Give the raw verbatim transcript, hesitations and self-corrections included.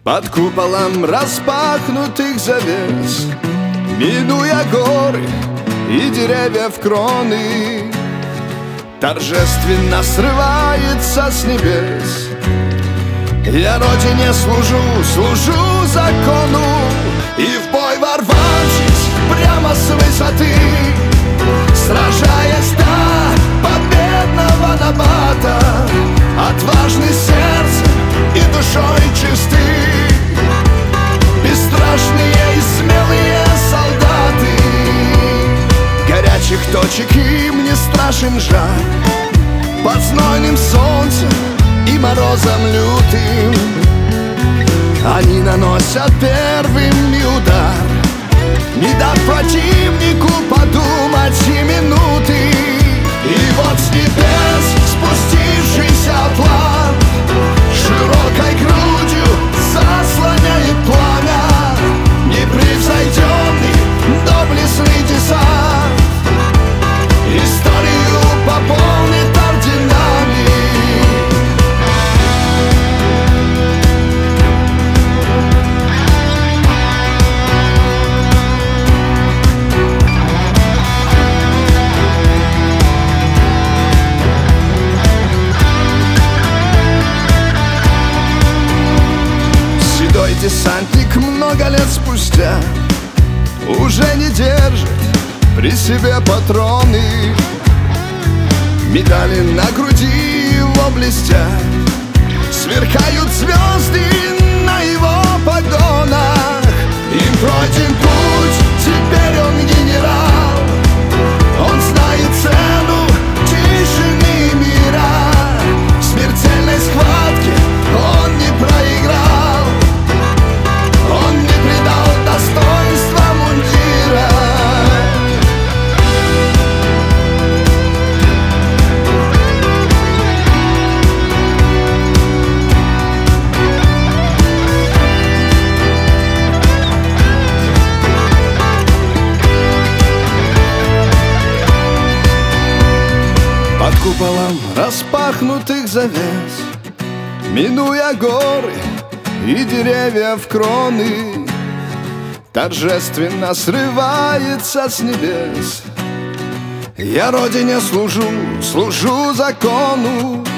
Под куполом распахнутых завес, минуя горы и деревья в кроны, торжественно срывается с небес. Я родине служу, служу закону, и в бой ворвавшись прямо с высоты, сражаясь до победного набата, отважный сердцем и душой чисты, бесстрашные и смелые солдаты. Горячих точек им не страшен жар, под знойным солнцем и морозом лютым они наносят первыми удар, не дав противнику подумать и минуты. И вот с небес спустившийся план широкой грудью заслоняет пламя, непревзойденный доблестный десант историю пополнит орденами. Седой десантник много лет спустя уже не держит при себе патроны, медали на груди его блестят, сверкают звезды на его погонах. Им пройден путь, теперь он генерал, он знает цену тишины мира, в смертельной схватке он не проиграл, он не предал достоинства мундира. Под куполом распахнутых завес, минуя горы и деревья в кроны, торжественно срывается с небес. Я родине служу, служу закону,